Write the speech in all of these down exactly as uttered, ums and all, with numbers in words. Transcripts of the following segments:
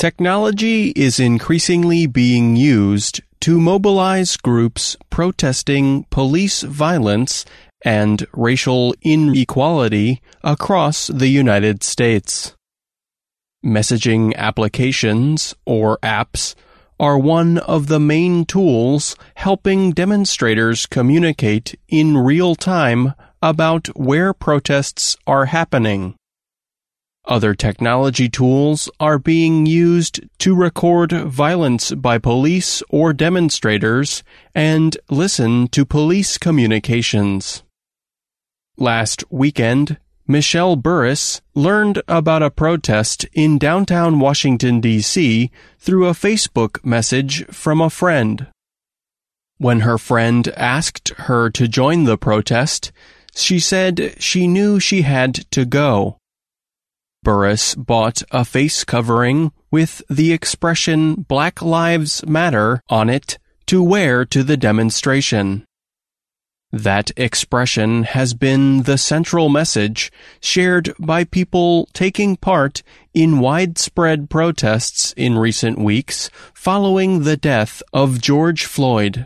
Technology is increasingly being used to mobilize groups protesting police violence and racial inequality across the United States. Messaging applications, or apps, are one of the main tools helping demonstrators communicate in real time about where protests are happening. Other technology tools are being used to record violence by police or demonstrators and listen to police communications. Last weekend, Michelle Burris learned about a protest in downtown Washington, D C through a Facebook message from a friend. When her friend asked her to join the protest, she said she knew she had to go. Burris bought a face covering with the expression Black Lives Matter on it to wear to the demonstration. That expression has been the central message shared by people taking part in widespread protests in recent weeks following the death of George Floyd.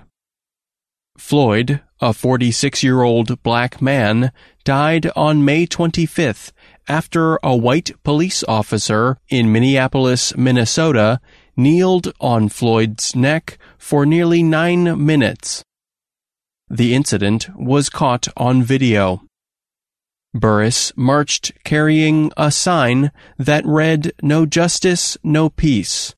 Floyd, a forty-six-year-old black man, died on May twenty-fifth after a white police officer in Minneapolis, Minnesota, kneeled on Floyd's neck for nearly nine minutes. The incident was caught on video. Burris marched carrying a sign that read, "No justice, no peace."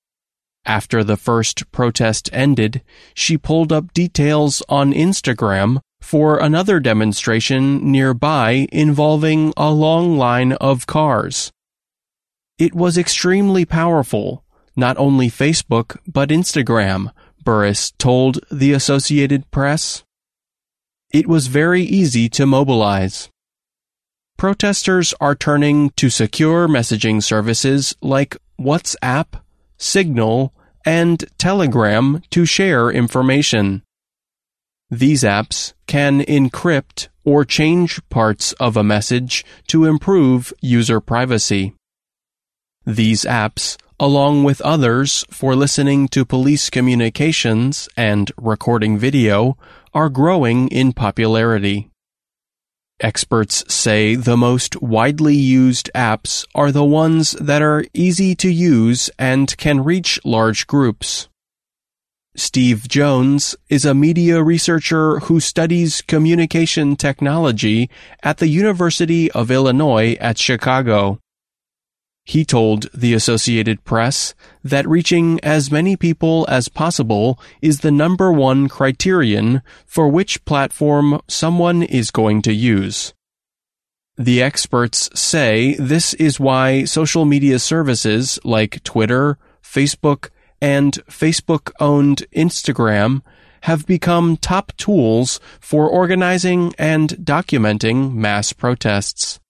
After the first protest ended, she pulled up details on Instagram for another demonstration nearby involving a long line of cars. It was extremely powerful, not only Facebook but Instagram, Burris told the Associated Press. It was very easy to mobilize. Protesters are turning to secure messaging services like WhatsApp, Signal, and Telegram to share information. These apps can encrypt or change parts of a message to improve user privacy. These apps, along with others for listening to police communications and recording video, are growing in popularity. Experts say the most widely used apps are the ones that are easy to use and can reach large groups. Steve Jones is a media researcher who studies communication technology at the University of Illinois at Chicago. He told the Associated Press that reaching as many people as possible is the number one criterion for which platform someone is going to use. The experts say this is why social media services like Twitter, Facebook, and Facebook-owned Instagram have become top tools for organizing and documenting mass protests.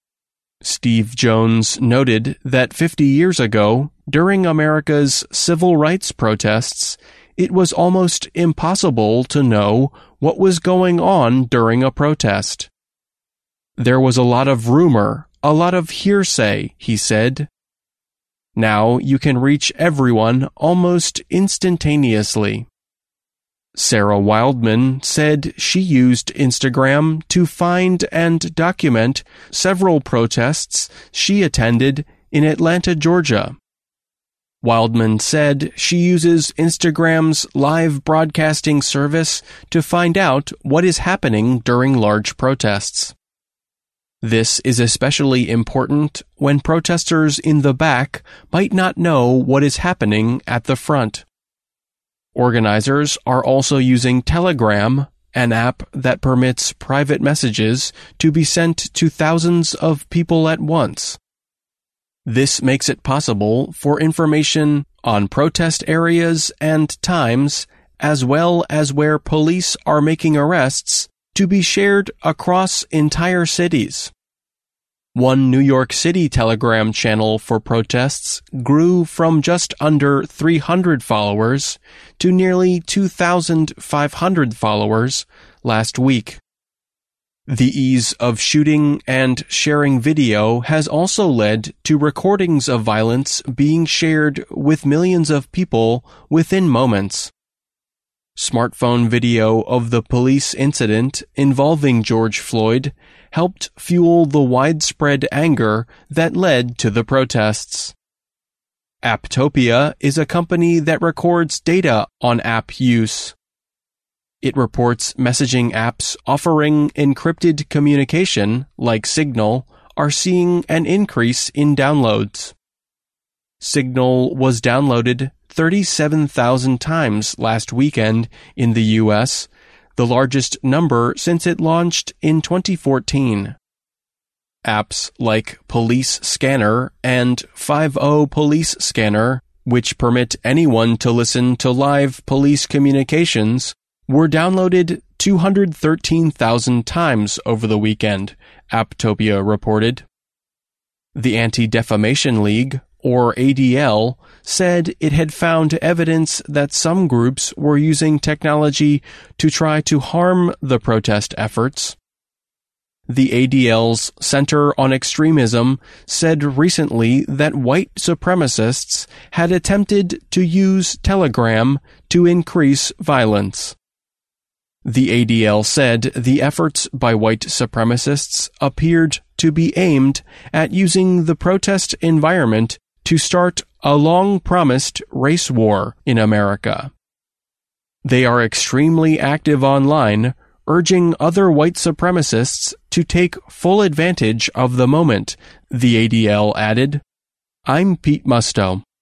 Steve Jones noted that fifty years ago, during America's civil rights protests, it was almost impossible to know what was going on during a protest. There was a lot of rumor, a lot of hearsay, he said. Now you can reach everyone almost instantaneously. Sarah Wildman said she used Instagram to find and document several protests she attended in Atlanta, Georgia. Wildman said she uses Instagram's live broadcasting service to find out what is happening during large protests. This is especially important when protesters in the back might not know what is happening at the front. Organizers are also using Telegram, an app that permits private messages to be sent to thousands of people at once. This makes it possible for information on protest areas and times, as well as where police are making arrests, to be shared across entire cities. One New York City Telegram channel for protests grew from just under three hundred followers to nearly two thousand five hundred followers last week. The ease of shooting and sharing video has also led to recordings of violence being shared with millions of people within moments. Smartphone video of the police incident involving George Floyd helped fuel the widespread anger that led to the protests. Apptopia is a company that records data on app use. It reports messaging apps offering encrypted communication, like Signal, are seeing an increase in downloads. Signal was downloaded thirty-seven thousand times last weekend in the U S, the largest number since it launched in twenty fourteen. Apps like Police Scanner and five oh Police Scanner, which permit anyone to listen to live police communications, were downloaded two hundred thirteen thousand times over the weekend, Apptopia reported. The Anti-Defamation League, or A D L, said it had found evidence that some groups were using technology to try to harm the protest efforts. The A D L's Center on Extremism said recently that white supremacists had attempted to use Telegram to increase violence. The A D L said the efforts by white supremacists appeared to be aimed at using the protest environment to start a long-promised race war in America. They are extremely active online, urging other white supremacists to take full advantage of the moment, the A D L added. I'm Pete Musto.